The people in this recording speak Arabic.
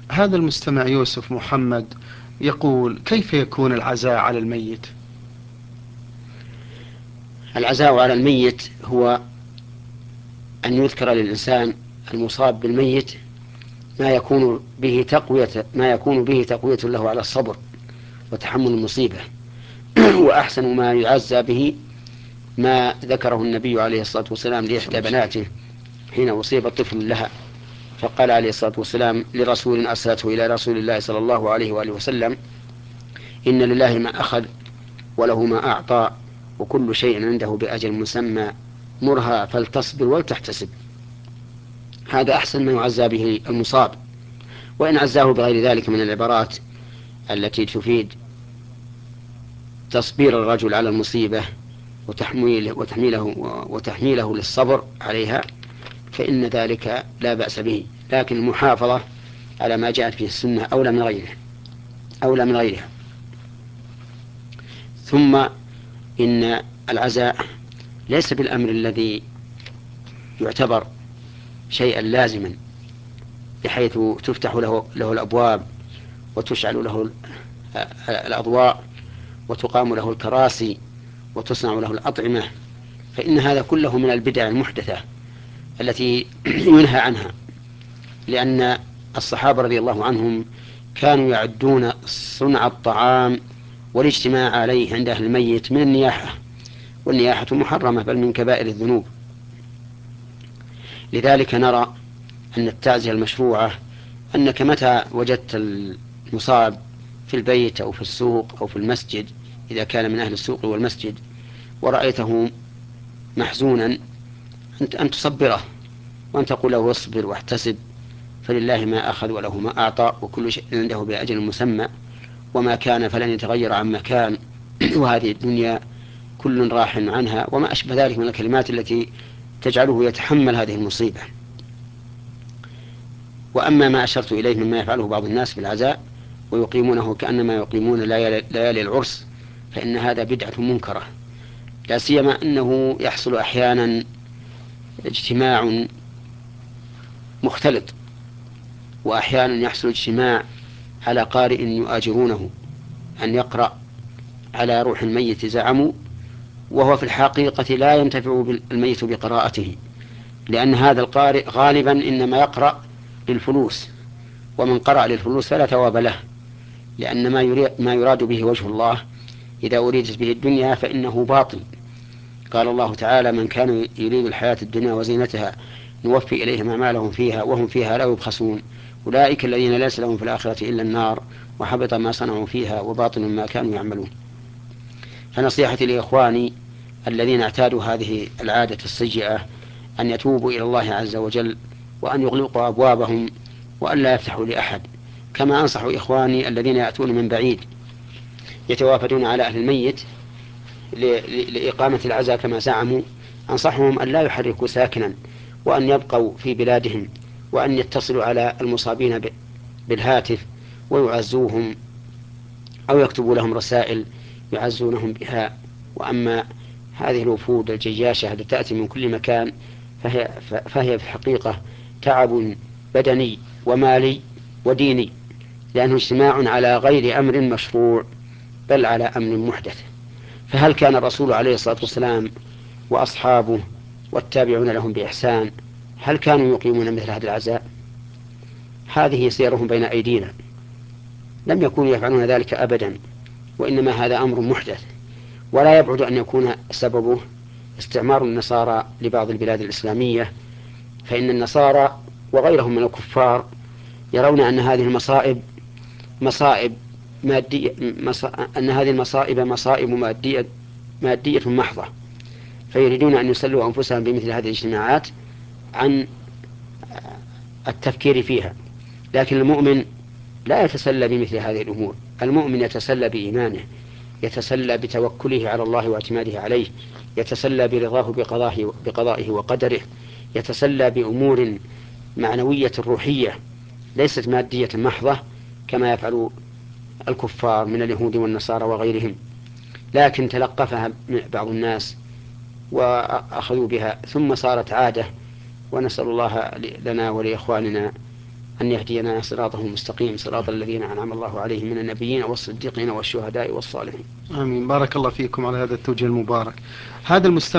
هذا المستمع يوسف محمد يقول: كيف يكون العزاء على الميت؟ العزاء على الميت هو أن يذكر للإنسان المصاب بالميت ما يكون به تقوية له على الصبر وتحمل المصيبة. وأحسن ما يعزى به ما ذكره النبي عليه الصلاة والسلام لإحدى بناته حين أصيب طفل لها، فقال عليه الصلاة والسلام لرسول أرسلته إلى رسول الله صلى الله عليه وآله وسلم: إن لله ما أخذ وله ما أعطى وكل شيء عنده بأجل مسمى، مرها فلتصبر ولتحتسب. هذا أحسن ما يعزى به المصاب. وإن عزاه بغير ذلك من العبارات التي تفيد تصبير الرجل على المصيبة وتحميله للصبر عليها، فإن ذلك لا بأس به، لكن المحافظة على ما جاءت فيه السنة أولى من غيرها. ثم إن العزاء ليس بالأمر الذي يعتبر شيئا لازما بحيث تفتح له الأبواب وتشعل له الأضواء وتقام له الكراسي وتصنع له الأطعمة، فإن هذا كله من البدع المحدثة التي ينهى عنها، لأن الصحابة رضي الله عنهم كانوا يعدون صنع الطعام والاجتماع عليه عند أهل الميت من النياحة، والنياحة محرمة بل من كبائر الذنوب. لذلك نرى أن التعزية المشروعة أنك متى وجدت المصاب في البيت أو في السوق أو في المسجد، إذا كان من أهل السوق والمسجد، ورأيته محزونا، أن تصبره وأن تقول له: اصبر واحتسب، فلله ما أخذ وله ما أعطى وكل شيء عنده بأجل مسمى، وما كان فلن يتغير عما كان، وهذه الدنيا كل راح عنها، وما أشبه ذلك من الكلمات التي تجعله يتحمل هذه المصيبة. وأما ما أشرت إليه مما يفعله بعض الناس في العزاء ويقيمونه كأنما يقيمون ليالي العرس، فإن هذا بدعة منكرة، لا سيما أنه يحصل أحيانا اجتماع مختلط، وأحيانا يحصل اجتماع على قارئ يؤاجرونه أن يقرأ على روح الميت زعموا، وهو في الحقيقة لا ينتفع الميت بقراءته، لأن هذا القارئ غالبا إنما يقرأ للفلوس، ومن قرأ للفلوس فلا ثواب له، لأن ما يراد به وجه الله إذا أريدت به الدنيا فإنه باطل. قال الله تعالى: من كان يريد الحياة الدنيا وزينتها نوفي إليهم أعمالهم فيها وهم فيها لا يبخسون، أولئك الذين ليس لهم في الآخرة إلا النار وحبط ما صنعوا فيها وباطل ما كانوا يعملون. فنصيحتي لإخواني الذين اعتادوا هذه العادة السيئة أن يتوبوا إلى الله عز وجل، وأن يغلقوا أبوابهم وأن لا يفتحوا لأحد. كما أنصح إخواني الذين يأتون من بعيد يتوافدون على أهل الميت لإقامة العزاء كما زعموا، أنصحهم أن لا يحركوا ساكنا، وأن يبقوا في بلادهم، وأن يتصلوا على المصابين بالهاتف ويعزوهم، أو يكتبوا لهم رسائل يعزونهم بها. وأما هذه الوفود الجياشة التي تأتي من كل مكان فهي في الحقيقة تعب بدني ومالي وديني، لأنه اجتماع على غير أمر مشروع بل على أمر محدث. فهل كان الرسول عليه الصلاة والسلام وأصحابه والتابعون لهم بإحسان هل كانوا يقيمون مثل هذا العزاء؟ هذه سيرهم بين أيدينا، لم يكونوا يفعلون ذلك أبدا، وإنما هذا أمر محدث، ولا يبعد أن يكون سببه استعمار النصارى لبعض البلاد الإسلامية، فإن النصارى وغيرهم من الكفار يرون أن هذه المصائب مصائب مادية، أن هذه المصائب مصائب مادية محضة، فيريدون أن يسلوا أنفسهم بمثل هذه الاجتماعات عن التفكير فيها. لكن المؤمن لا يتسلى بمثل هذه الأمور، المؤمن يتسلى بإيمانه، يتسلى بتوكله على الله واعتماده عليه، يتسلى برضاه بقضائه وقدره، يتسلى بأمور معنوية روحية ليست مادية محضة كما يفعل الكفار من اليهود والنصارى وغيرهم، لكن تلقفها بعض الناس وأخذوا بها ثم صارت عادة. ونسأل الله لنا ولإخواننا أن يهدينا صراطه المستقيم، صراط الذين أنعم الله عليهم من النبيين والصديقين والشهداء والصالحين. آمين. بارك الله فيكم على هذا التوجيه المبارك. هذا المستمع